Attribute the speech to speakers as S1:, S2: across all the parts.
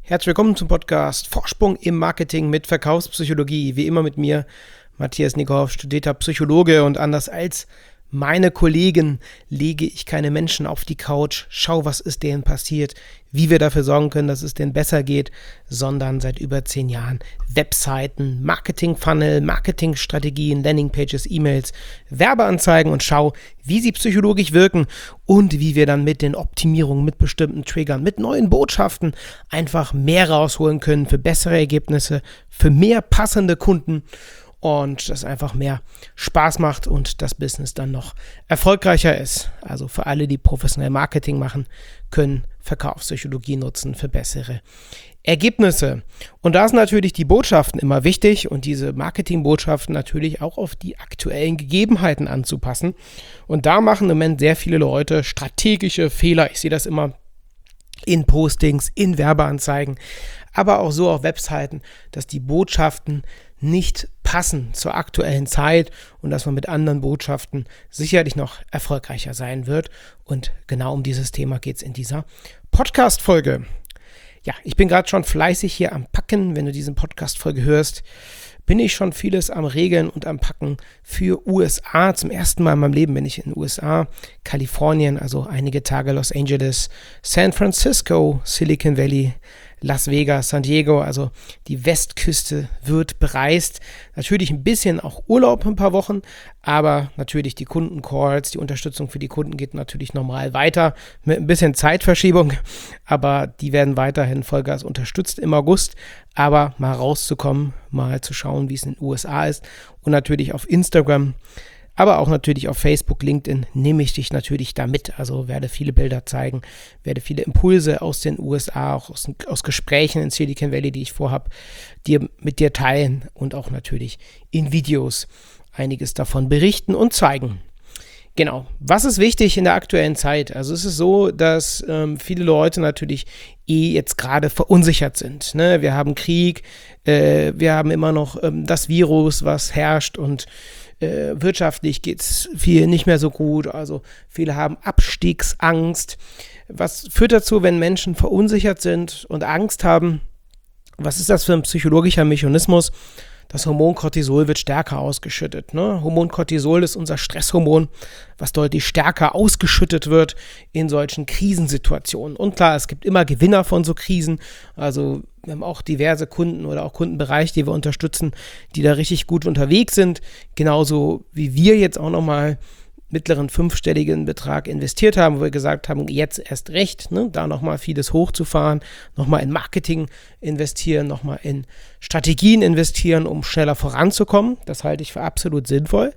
S1: Herzlich willkommen zum Podcast Vorsprung im Marketing mit Verkaufspsychologie. Wie immer mit mir, Matthias Nickhoff, studierter Psychologe, und anders als meine Kollegen lege ich keine Menschen auf die Couch, schau, was ist denen passiert, wie wir dafür sorgen können, dass es denen besser geht, sondern seit über 10 Jahren Webseiten, Marketing-Funnel, Marketingstrategien, Landingpages, E-Mails, Werbeanzeigen und schau, wie sie psychologisch wirken und wie wir dann mit den Optimierungen, mit bestimmten Triggern, mit neuen Botschaften einfach mehr rausholen können für bessere Ergebnisse, für mehr passende Kunden und das einfach mehr Spaß macht und das Business dann noch erfolgreicher ist. Also für alle, die professionell Marketing machen, können Verkaufspsychologie nutzen für bessere Ergebnisse. Und da sind natürlich die Botschaften immer wichtig und diese Marketingbotschaften natürlich auch auf die aktuellen Gegebenheiten anzupassen. Und da machen im Moment sehr viele Leute strategische Fehler. Ich sehe das immer in Postings, in Werbeanzeigen, aber auch so auf Webseiten, dass die Botschaften nicht passen zur aktuellen Zeit und dass man mit anderen Botschaften sicherlich noch erfolgreicher sein wird. Und genau um dieses Thema geht es in dieser Podcast-Folge. Ja, ich bin gerade schon fleißig hier am Packen. Wenn du diese Podcast-Folge hörst, bin ich schon vieles am Regeln und am Packen für USA. Zum ersten Mal in meinem Leben bin ich in den USA, Kalifornien, also einige Tage Los Angeles, San Francisco, Silicon Valley, Las Vegas, San Diego, also die Westküste wird bereist. Natürlich ein bisschen auch Urlaub, ein paar Wochen, aber natürlich die Kundencalls, die Unterstützung für die Kunden geht natürlich normal weiter mit ein bisschen Zeitverschiebung, aber die werden weiterhin Vollgas unterstützt im August. Aber mal rauszukommen, mal zu schauen, wie es in den USA ist und natürlich auf Instagram, aber auch natürlich auf Facebook, LinkedIn nehme ich dich natürlich da mit. Also werde viele Bilder zeigen, werde viele Impulse aus den USA, auch aus Gesprächen in Silicon Valley, die ich vorhabe, mit dir teilen und auch natürlich in Videos einiges davon berichten und zeigen. Genau. Was ist wichtig in der aktuellen Zeit? Also es ist so, dass viele Leute natürlich jetzt gerade verunsichert sind. Ne? Wir haben Krieg, wir haben immer noch das Virus, was herrscht, und wirtschaftlich geht es vielen nicht mehr so gut. Also viele haben Abstiegsangst. Was führt dazu, wenn Menschen verunsichert sind und Angst haben? Was ist das für ein psychologischer Mechanismus? Das Hormon Cortisol wird stärker ausgeschüttet. Ne? Hormon Cortisol ist unser Stresshormon, was deutlich stärker ausgeschüttet wird in solchen Krisensituationen. Und klar, es gibt immer Gewinner von so Krisen. Also wir haben auch diverse Kunden oder auch Kundenbereiche, die wir unterstützen, die da richtig gut unterwegs sind. Genauso wie wir jetzt auch nochmal mittleren 5-stelligen Betrag investiert haben, wo wir gesagt haben, jetzt erst recht, ne, da nochmal vieles hochzufahren, nochmal in Marketing investieren, nochmal in Strategien investieren, um schneller voranzukommen. Das halte ich für absolut sinnvoll.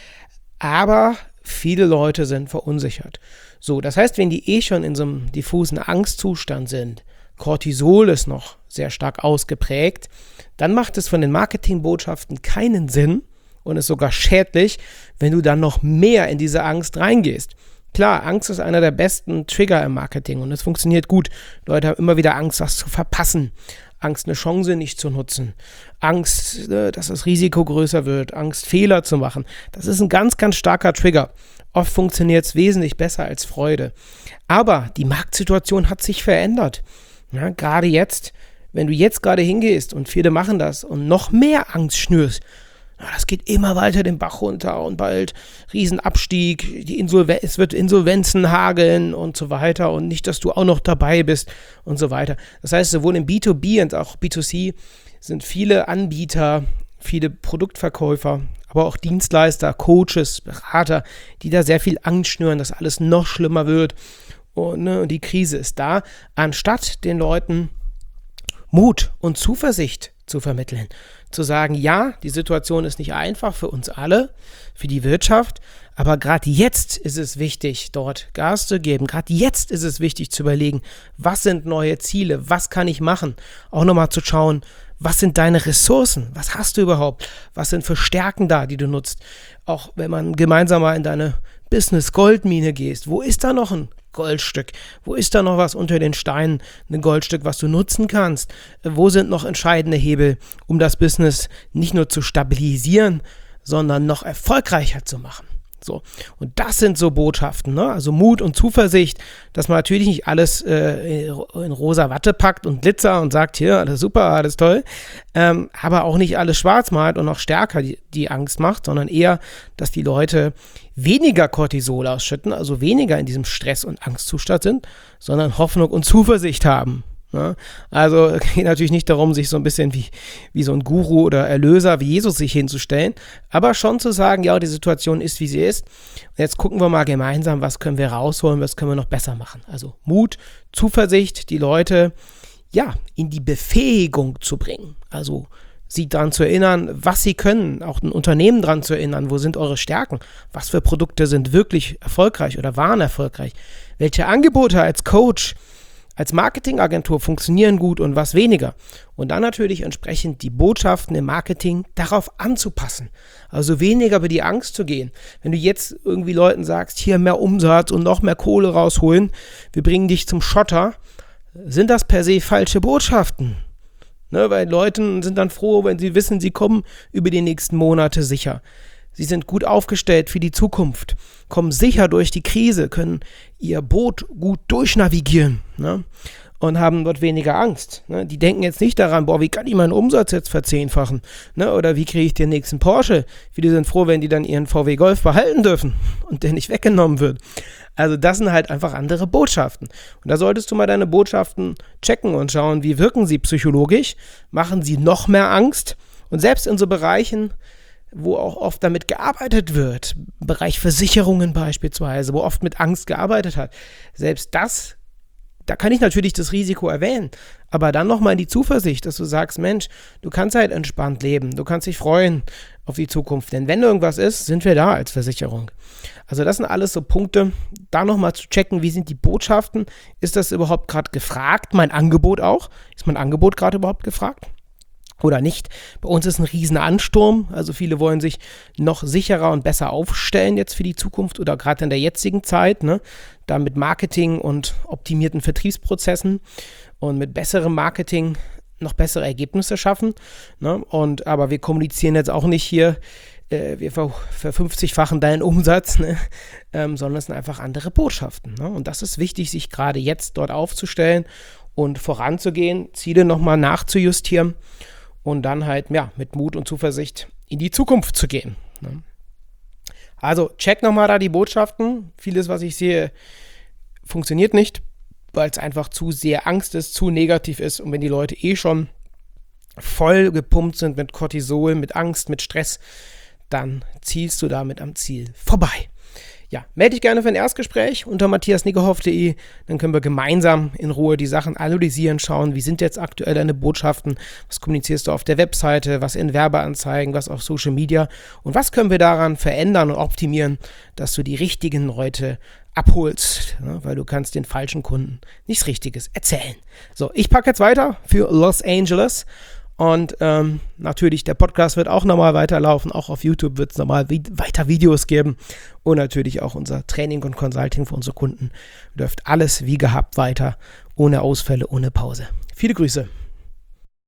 S1: Aber viele Leute sind verunsichert. So, das heißt, wenn die schon in so einem diffusen Angstzustand sind, Cortisol ist noch sehr stark ausgeprägt, dann macht es von den Marketingbotschaften keinen Sinn, und ist sogar schädlich, wenn du dann noch mehr in diese Angst reingehst. Klar, Angst ist einer der besten Trigger im Marketing und es funktioniert gut. Leute haben immer wieder Angst, was zu verpassen. Angst, eine Chance nicht zu nutzen. Angst, dass das Risiko größer wird. Angst, Fehler zu machen. Das ist ein ganz, ganz starker Trigger. Oft funktioniert es wesentlich besser als Freude. Aber die Marktsituation hat sich verändert. Ja, gerade jetzt, wenn du jetzt gerade hingehst und viele machen das und noch mehr Angst schnürst, das geht immer weiter den Bach runter und bald Riesenabstieg, es wird Insolvenzen hageln und so weiter und nicht, dass du auch noch dabei bist und so weiter. Das heißt, sowohl im B2B und auch B2C sind viele Anbieter, viele Produktverkäufer, aber auch Dienstleister, Coaches, Berater, die da sehr viel Angst schnüren, dass alles noch schlimmer wird und die Krise ist da, anstatt den Leuten Mut und Zuversicht zu vermitteln. Zu sagen, ja, die Situation ist nicht einfach für uns alle, für die Wirtschaft, aber gerade jetzt ist es wichtig, dort Gas zu geben. Gerade jetzt ist es wichtig zu überlegen, was sind neue Ziele, was kann ich machen? Auch nochmal zu schauen, was sind deine Ressourcen, was hast du überhaupt, was sind für Stärken da, die du nutzt. Auch wenn man gemeinsam mal in deine Business-Goldmine gehst, wo ist da noch ein Goldstück? Wo ist da noch was unter den Steinen, ein Goldstück, was du nutzen kannst? Wo sind noch entscheidende Hebel, um das Business nicht nur zu stabilisieren, sondern noch erfolgreicher zu machen? So. Und das sind so Botschaften, ne? Also Mut und Zuversicht, dass man natürlich nicht alles in rosa Watte packt und Glitzer und sagt, hier, alles super, alles toll, aber auch nicht alles schwarz malt und noch stärker die Angst macht, sondern eher, dass die Leute weniger Cortisol ausschütten, also weniger in diesem Stress- und Angstzustand sind, sondern Hoffnung und Zuversicht haben. Ja, also es geht natürlich nicht darum, sich so ein bisschen wie so ein Guru oder Erlöser wie Jesus sich hinzustellen, aber schon zu sagen, ja, die Situation ist, wie sie ist. Und jetzt gucken wir mal gemeinsam, was können wir rausholen, was können wir noch besser machen. Also Mut, Zuversicht, die Leute ja in die Befähigung zu bringen. Also sie daran zu erinnern, was sie können, auch ein Unternehmen daran zu erinnern, wo sind eure Stärken, was für Produkte sind wirklich erfolgreich oder waren erfolgreich, welche Angebote als Coach, als Marketingagentur funktionieren gut und was weniger. Und dann natürlich entsprechend die Botschaften im Marketing darauf anzupassen. Also weniger über die Angst zu gehen. Wenn du jetzt irgendwie Leuten sagst, hier mehr Umsatz und noch mehr Kohle rausholen, wir bringen dich zum Schotter, sind das per se falsche Botschaften. Ne, weil Leute sind dann froh, wenn sie wissen, sie kommen über die nächsten Monate sicher. Sie sind gut aufgestellt für die Zukunft, kommen sicher durch die Krise, können ihr Boot gut durchnavigieren, ne? Und haben dort weniger Angst. Ne? Die denken jetzt nicht daran, boah, wie kann ich meinen Umsatz jetzt verzehnfachen? Ne? Oder wie kriege ich den nächsten Porsche? Viele sind froh, wenn die dann ihren VW Golf behalten dürfen und der nicht weggenommen wird. Also das sind halt einfach andere Botschaften. Und da solltest du mal deine Botschaften checken und schauen, wie wirken sie psychologisch? Machen sie noch mehr Angst? Und selbst in so Bereichen, wo auch oft damit gearbeitet wird, im Bereich Versicherungen beispielsweise, wo oft mit Angst gearbeitet hat, selbst das, da kann ich natürlich das Risiko erwähnen, aber dann nochmal in die Zuversicht, dass du sagst, Mensch, du kannst halt entspannt leben, du kannst dich freuen auf die Zukunft, denn wenn irgendwas ist, sind wir da als Versicherung. Also das sind alles so Punkte, da nochmal zu checken, wie sind die Botschaften, ist das überhaupt gerade gefragt, mein Angebot auch, ist mein Angebot gerade überhaupt gefragt? Oder nicht. Bei uns ist ein riesen Ansturm, also viele wollen sich noch sicherer und besser aufstellen jetzt für die Zukunft oder gerade in der jetzigen Zeit, ne, da mit Marketing und optimierten Vertriebsprozessen und mit besserem Marketing noch bessere Ergebnisse schaffen, ne, aber wir kommunizieren jetzt auch nicht hier, wir ver50-fachen deinen Umsatz, ne, sondern es sind einfach andere Botschaften, ne, und das ist wichtig, sich gerade jetzt dort aufzustellen und voranzugehen, Ziele nochmal nachzujustieren und dann halt, ja, mit Mut und Zuversicht in die Zukunft zu gehen. Ne? Also, check nochmal da die Botschaften. Vieles, was ich sehe, funktioniert nicht, weil es einfach zu sehr Angst ist, zu negativ ist. Und wenn die Leute schon voll gepumpt sind mit Cortisol, mit Angst, mit Stress, dann zielst du damit am Ziel vorbei. Ja, melde dich gerne für ein Erstgespräch unter matthiasniggehoff.de, dann können wir gemeinsam in Ruhe die Sachen analysieren, schauen, wie sind jetzt aktuell deine Botschaften, was kommunizierst du auf der Webseite, was in Werbeanzeigen, was auf Social Media und was können wir daran verändern und optimieren, dass du die richtigen Leute abholst, ne, weil du kannst den falschen Kunden nichts Richtiges erzählen. So, ich packe jetzt weiter für Los Angeles. Und natürlich, der Podcast wird auch nochmal weiterlaufen. Auch auf YouTube wird es nochmal weiter Videos geben. Und natürlich auch unser Training und Consulting für unsere Kunden. Läuft alles wie gehabt weiter, ohne Ausfälle, ohne Pause. Viele Grüße.